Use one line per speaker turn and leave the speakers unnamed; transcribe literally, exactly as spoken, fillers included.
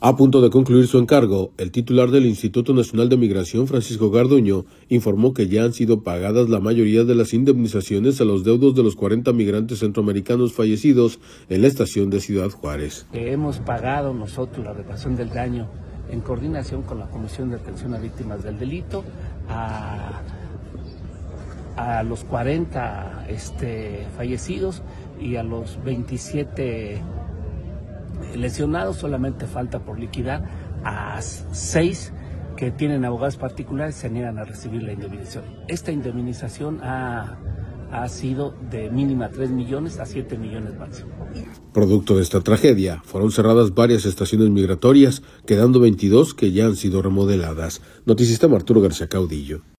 A punto de concluir su encargo, el titular del Instituto Nacional de Migración, Francisco Garduño, informó que ya han sido pagadas la mayoría de las indemnizaciones a los deudos de los cuarenta migrantes centroamericanos fallecidos en la estación de Ciudad Juárez.
Hemos pagado nosotros la reparación del daño en coordinación con la Comisión de Atención a Víctimas del Delito a, a los cuarenta este, fallecidos y a los veintisiete lesionados. Solamente falta por liquidar a seis que tienen abogados particulares, se niegan a recibir la indemnización. Esta indemnización ha, ha sido de mínima tres millones a siete millones máximo.
Producto de esta tragedia, fueron cerradas varias estaciones migratorias, quedando veintidós que ya han sido remodeladas. Noticista Arturo García Caudillo.